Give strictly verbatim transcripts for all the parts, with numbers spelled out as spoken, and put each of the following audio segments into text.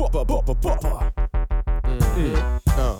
papa, papa, papa. Mm. Uh.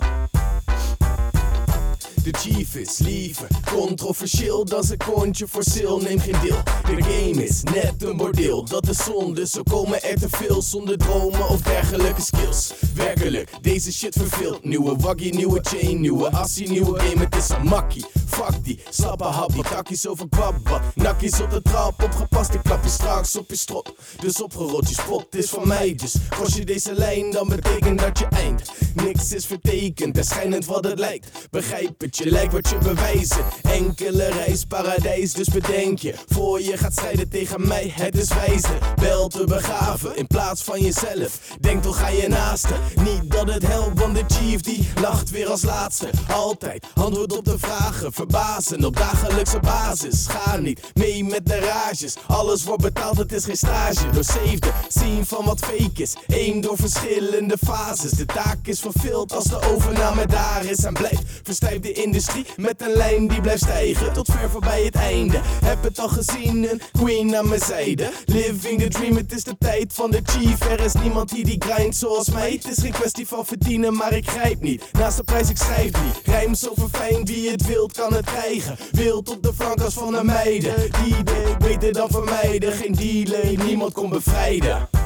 De chief is liever controversieel dan zijn kontje voor sale, neem geen deel. De game is net een bordeel, dat is zonde. Zo komen er te veel zonder dromen of dergelijke skills. Werkelijk, deze shit verveelt. Nieuwe waggie, nieuwe chain, nieuwe assie, nieuwe game. Het is een makkie, fuck die, slappe happie. Takkies over kwabba, nakkies op de trap. Opgepast, ik klap je straks op je strot. Dus opgerold, je spot is van mij. Dus kost je deze lijn, dan betekent dat je eind. Niks is vertekend, en schijnend wat het lijkt. Begrijp het, je lijkt wat je bewijzen. Enkele reis paradijs, dus bedenk je voor je gaat strijden tegen mij, het is wijze. Wel te begraven in plaats van jezelf. Denk toch aan je naaste, niet dat het helpt, want de chief die lacht weer als laatste. Altijd antwoord op de vragen, verbazen op dagelijkse basis. Ga niet mee met de rages, alles wordt betaald, het is geen stage. Doorzefde, zien van wat fake is, één door verschillende fases. De taak is vervuld als de overname daar is en blijft verstijft de industrie met een lijn die blijft stijgen tot ver voorbij het einde. Heb het al gezien, een queen aan mijn zijde. Living the dream, het is de tijd van de chief. Er is niemand hier die grindt zoals mij. Het is geen kwestie van verdienen, maar ik grijp niet naast de prijs, ik schrijf niet. Rijm zo verfijnd, wie het wilt kan het krijgen. Wild op de flankers van de meiden, die idee beter dan vermijden. Geen delay, niemand kon bevrijden.